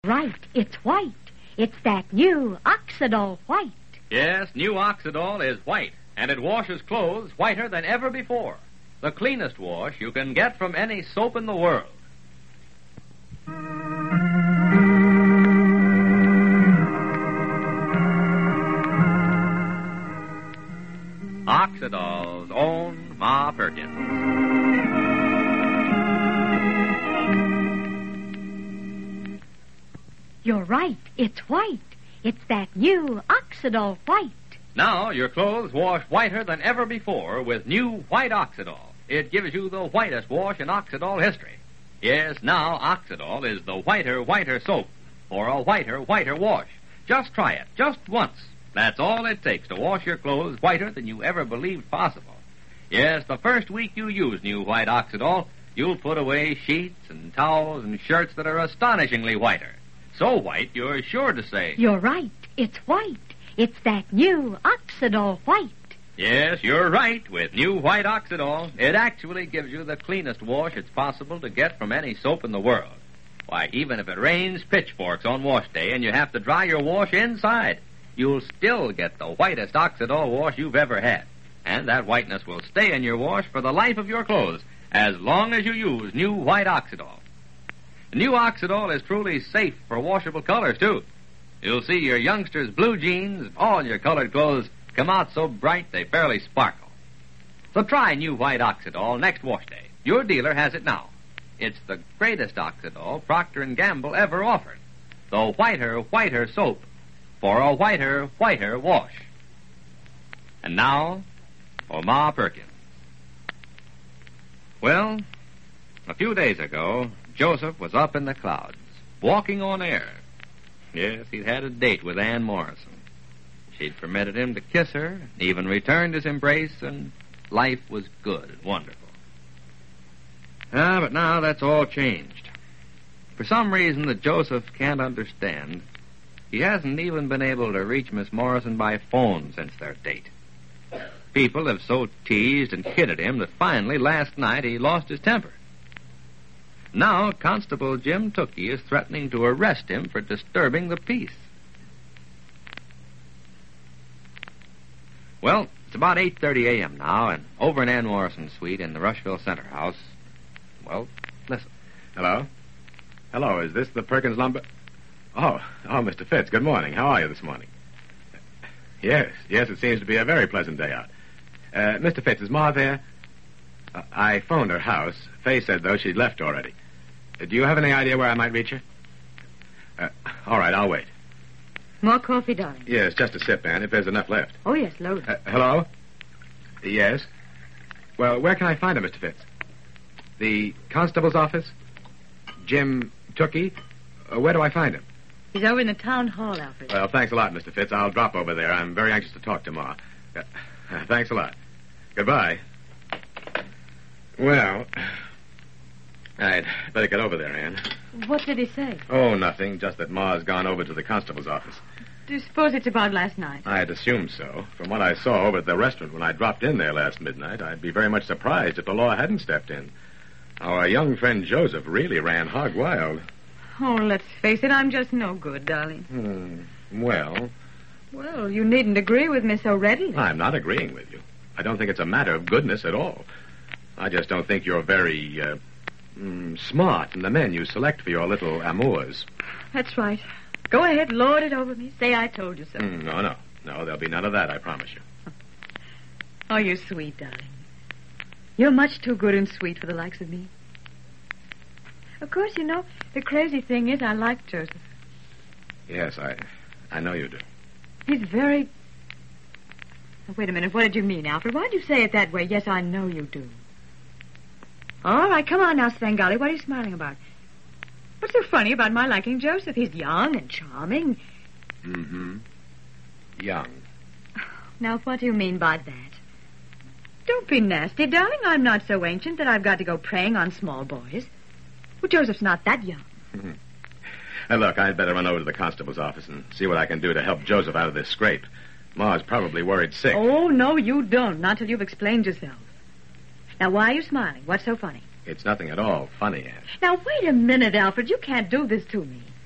Right, it's white. It's that new Oxidol white. Yes, new Oxidol is white, and it washes clothes whiter than ever before. The cleanest wash you can get from any soap in the world. Oxidol's own Ma Perkins. You're right, it's white. It's that new Oxidol white. Now your clothes wash whiter than ever before with new white Oxidol. It gives you the whitest wash in Oxidol history. Yes, now Oxidol is the whiter soap for a whiter wash. Just try it, just once. That's all it takes to wash your clothes whiter than you ever believed possible. Yes, the first week you use new white Oxidol, you'll put away sheets and towels and shirts that are astonishingly whiter. So white, you're sure to say, You're right, it's white. It's that new Oxidol white. yes, you're right. With new white Oxidol, it actually gives you the cleanest wash it's possible to get from any soap in the world. Why, even if it rains pitchforks on wash day and you have to dry your wash inside, you'll still get the whitest Oxidol wash you've ever had. And that whiteness will stay in your wash for the life of your clothes, as long as you use new white Oxidol. New Oxidol is truly safe for washable colors, too. You'll see your youngsters' blue jeans, all your colored clothes, come out so bright they fairly sparkle. So try new white Oxidol next wash day. Your dealer has it now. It's the greatest Oxidol Procter & Gamble ever offered. The whiter soap for a whiter wash. And now, for Ma Perkins. Well, a few days ago, Joseph was up in the clouds, walking on air. Yes, he'd had a date with Ann Morrison. She'd permitted him to kiss her, even returned his embrace, and life was good and wonderful. But now that's all changed. For some reason that Joseph can't understand, he hasn't even been able to reach Miss Morrison by phone since their date. People have so teased and kidded him that finally, last night, he lost his temper. Now, Constable Jim Tookie is threatening to arrest him for disturbing the peace. Well, it's about 8:30 a.m. now, and over in Ann Morrison's suite in the Rushville Center House. Well, listen. Hello? Hello, is this the Perkins Lumber? Oh, Mr. Fitz, good morning. How are you this morning? Yes, it seems to be a very pleasant day out. Mr. Fitz, is Ma there? I phoned her house. Faye said, though, she'd left already. Do you have any idea where I might reach her? All right, I'll wait. More coffee, darling? Yes, just a sip, Ann, if there's enough left. Oh, yes, load. Hello? Yes? Well, where can I find her, Mr. Fitz? The constable's office? Jim Tookie? Where do I find him? He's over in the town hall, Alfred. Well, thanks a lot, Mr. Fitz. I'll drop over there. I'm very anxious to talk to Ma. Thanks a lot. Goodbye. Well, I'd better get over there, Ann. What did he say? Oh, nothing. Just that Ma's gone over to the constable's office. Do you suppose it's about last night? I'd assumed so. From what I saw over at the restaurant when I dropped in there last midnight, I'd be very much surprised if the law hadn't stepped in. Our young friend Joseph really ran hog wild. Oh, let's face it, I'm just no good, darling. Well, you needn't agree with me so readily. I'm not agreeing with you. I don't think it's a matter of goodness at all. I just don't think you're very, smart in the men you select for your little amours. That's right. Go ahead, lord it over me. Say I told you so. No, there'll be none of that, I promise you. Oh, you're sweet, darling. You're much too good and sweet for the likes of me. Of course, you know, the crazy thing is I like Joseph. Yes, I know you do. He's very... Oh, wait a minute, what did you mean, Alfred? Why'd you say it that way? Yes, I know you do. All right, come on now, Svengali. What are you smiling about? What's so funny about my liking Joseph? He's young and charming. Young. Now, what do you mean by that? Don't be nasty, darling. I'm not so ancient that I've got to go preying on small boys. Well, Joseph's not that young. Look, I'd better run over to the constable's office and see what I can do to help Joseph out of this scrape. Ma's probably worried sick. Oh, no, you don't. Not till you've explained yourself. Now, why are you smiling? What's so funny? It's nothing at all funny, Ann. Now, wait a minute, Alfred. You can't do this to me.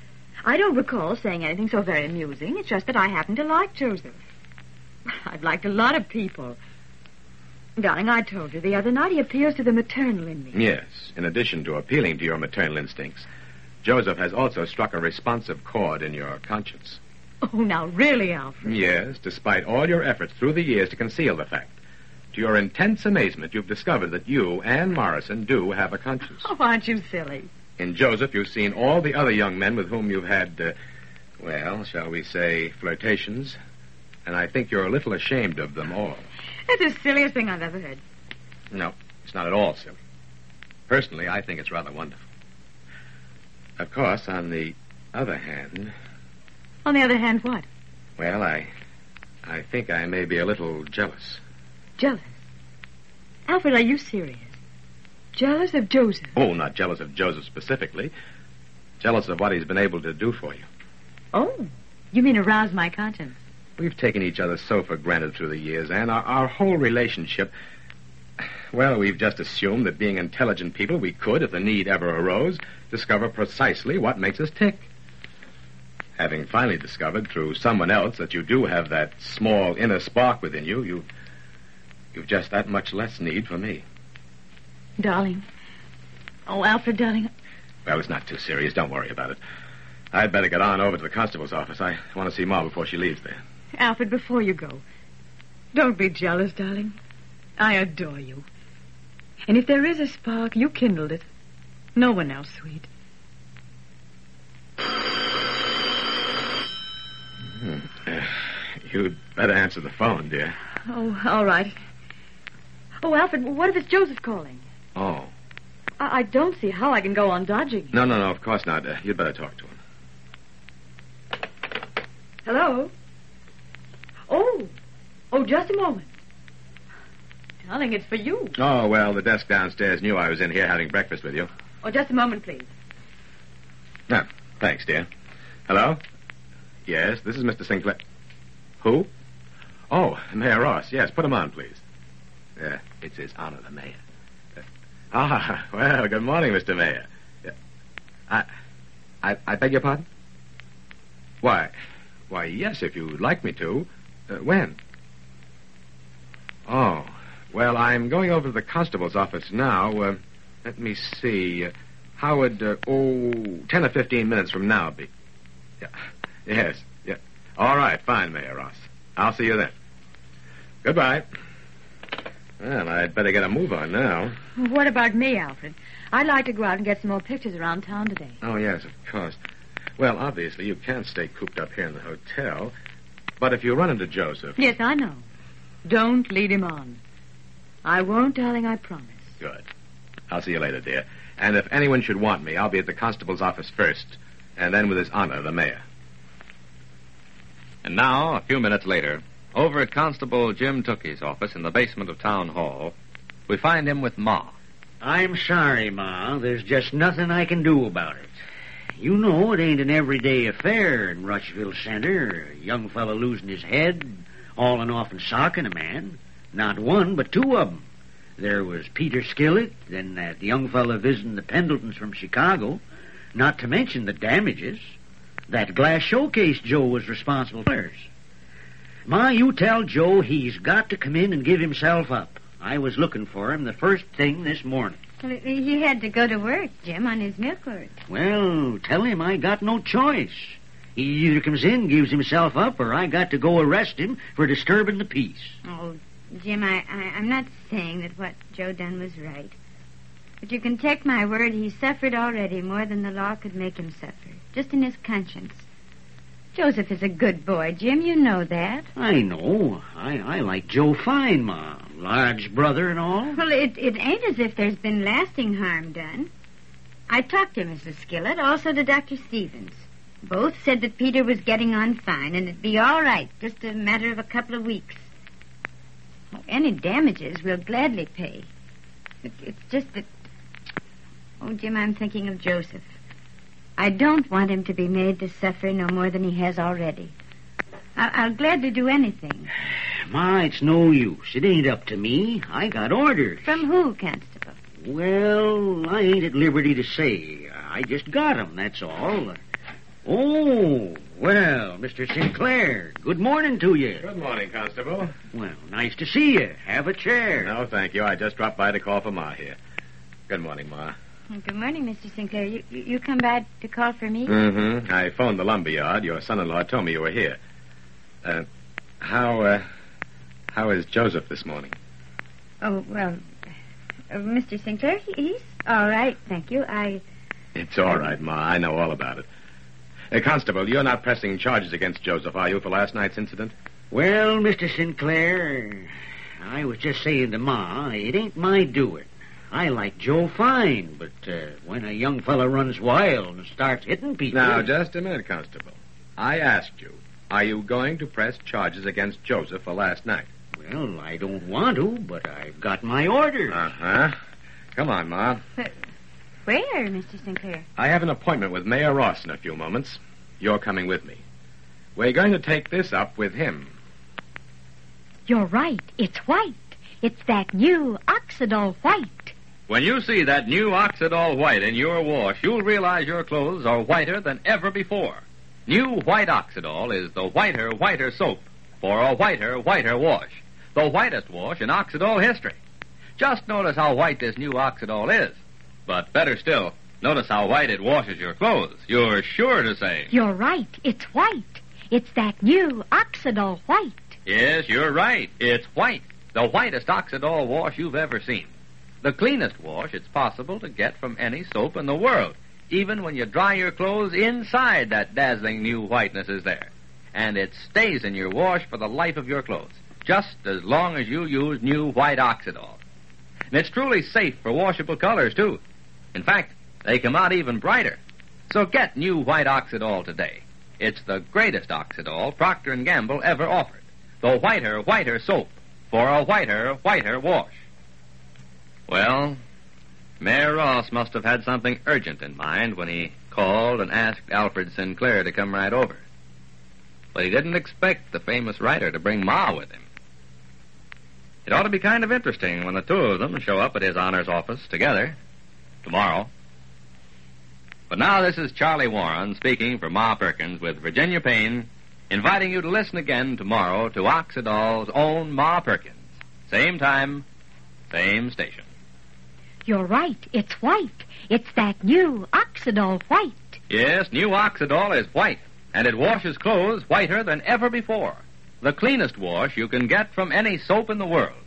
I don't recall saying anything so very amusing. It's just that I happen to like Joseph. I've liked a lot of people. Darling, I told you the other night he appeals to the maternal in me. Yes. In addition to appealing to your maternal instincts, Joseph has also struck a responsive chord in your conscience. Oh, now, really, Alfred? Yes, despite all your efforts through the years to conceal the fact. To your intense amazement, you've discovered that you, Anne Morrison, do have a conscience. Oh, aren't you silly? In Joseph, you've seen all the other young men with whom you've had, shall we say, flirtations. And I think you're a little ashamed of them all. That's the silliest thing I've ever heard. No, it's not at all silly. Personally, I think it's rather wonderful. Of course, on the other hand... On the other hand, what? Well, I think I may be a little jealous. Jealous? Alfred, are you serious? Jealous of Joseph? Oh, not jealous of Joseph specifically. Jealous of what he's been able to do for you. Oh, you mean arouse my conscience? We've taken each other so for granted through the years, and our whole relationship... Well, we've just assumed that being intelligent people, we could, if the need ever arose, discover precisely what makes us tick. Having finally discovered through someone else that you do have that small inner spark within you, you've just that much less need for me. Darling. Oh, Alfred, darling. Well, it's not too serious. Don't worry about it. I'd better get on over to the constable's office. I want to see Ma before she leaves there. Alfred, before you go, don't be jealous, darling. I adore you. And if there is a spark, you kindled it. No one else, sweet. You'd better answer the phone, dear. Oh, all right. Oh, Alfred, what if it's Joseph calling? Oh. I don't see how I can go on dodging. No, of course not. You'd better talk to him. Hello? Oh, just a moment. Darling, it's for you. Oh, well, the desk downstairs knew I was in here having breakfast with you. Oh, just a moment, please. No, thanks, dear. Hello? Yes, this is Mr. Sinclair. Who? Oh, Mayor Ross. Yes, put him on, please. It's His Honor, the Mayor. Well, good morning, Mr. Mayor. I beg your pardon? Why, yes, if you'd like me to. When? Oh, well, I'm going over to the constable's office now. Let me see. How would, 10 or 15 minutes from now be? Yeah. Yes, yeah. All right, fine, Mayor Ross. I'll see you then. Goodbye. Well, I'd better get a move on now. What about me, Alfred? I'd like to go out and get some more pictures around town today. Oh, yes, of course. Well, obviously, you can't stay cooped up here in the hotel. But if you run into Joseph... Yes, I know. Don't lead him on. I won't, darling, I promise. Good. I'll see you later, dear. And if anyone should want me, I'll be at the constable's office first, and then with His Honor, the Mayor. And now, a few minutes later, over at Constable Jim Tookey's office in the basement of Town Hall, we find him with Ma. I'm sorry, Ma. There's just nothing I can do about it. You know it ain't an everyday affair in Rushville Center. A young fellow losing his head, hauling off and socking a man. Not one, but two of them. There was Peter Skillett, then that young fellow visiting the Pendletons from Chicago. Not to mention the damages. That glass showcase Joe was responsible for. Ma, you tell Joe he's got to come in and give himself up. I was looking for him the first thing this morning. Well, he had to go to work, Jim, on his milk order. Well, tell him I got no choice. He either comes in, gives himself up, or I got to go arrest him for disturbing the peace. Oh, Jim, I'm not saying that what Joe done was right. But you can take my word, he suffered already more than the law could make him suffer, just in his conscience. Joseph is a good boy, Jim. You know that. I know. I like Joe fine, Ma. Large brother and all. Well, it ain't as if there's been lasting harm done. I talked to Mrs. Skillett, also to Dr. Stevens. Both said that Peter was getting on fine, and it'd be all right, just a matter of a couple of weeks. Oh, any damages we'll gladly pay. It's just that... Oh, Jim, I'm thinking of Joseph. I don't want him to be made to suffer no more than he has already. I'll gladly do anything. Ma, it's no use. It ain't up to me. I got orders. From who, Constable? Well, I ain't at liberty to say. I just got 'em, that's all. Oh, well, Mr. Sinclair, good morning to you. Good morning, Constable. Well, nice to see you. Have a chair. No, thank you. I just dropped by to call for Ma here. Good morning, Ma. Good morning, Mr. Sinclair. You come by to call for me? Mm-hmm. I phoned the lumberyard. Your son-in-law told me you were here. How is Joseph this morning? Oh, well, Mr. Sinclair, he's all right, thank you. It's all right, Ma. I know all about it. Constable, you're not pressing charges against Joseph, are you, for last night's incident? Well, Mr. Sinclair, I was just saying to Ma, it ain't my doing. I like Joe fine, but when a young fella runs wild and starts hitting people... Now, just a minute, Constable. I asked you, are you going to press charges against Joseph for last night? Well, I don't want to, but I've got my orders. Uh-huh. Come on, Ma. Where, Mr. Sinclair? I have an appointment with Mayor Ross in a few moments. You're coming with me. We're going to take this up with him. You're right. It's white. It's that new Oxidol white. When you see that new Oxidol white in your wash, you'll realize your clothes are whiter than ever before. New White Oxidol is the whiter soap for a whiter wash. The whitest wash in Oxidol history. Just notice how white this new Oxidol is. But better still, notice how white it washes your clothes. You're sure to say. You're right. It's white. It's that new Oxidol white. Yes, you're right. It's white. The whitest Oxidol wash you've ever seen. The cleanest wash it's possible to get from any soap in the world. Even when you dry your clothes inside, that dazzling new whiteness is there. And it stays in your wash for the life of your clothes. Just as long as you use new White Oxidol. And it's truly safe for washable colors, too. In fact, they come out even brighter. So get new White Oxidol today. It's the greatest Oxidol Procter & Gamble ever offered. The whiter soap for a whiter wash. Well, Mayor Ross must have had something urgent in mind when he called and asked Alfred Sinclair to come right over. But he didn't expect the famous writer to bring Ma with him. It ought to be kind of interesting when the two of them show up at his honors office together tomorrow. But now this is Charlie Warren speaking for Ma Perkins with Virginia Payne, inviting you to listen again tomorrow to Oxidol's own Ma Perkins. Same time, same station. You're right. It's white. It's that new Oxidol white. Yes, new Oxidol is white, and it washes clothes whiter than ever before. The cleanest wash you can get from any soap in the world.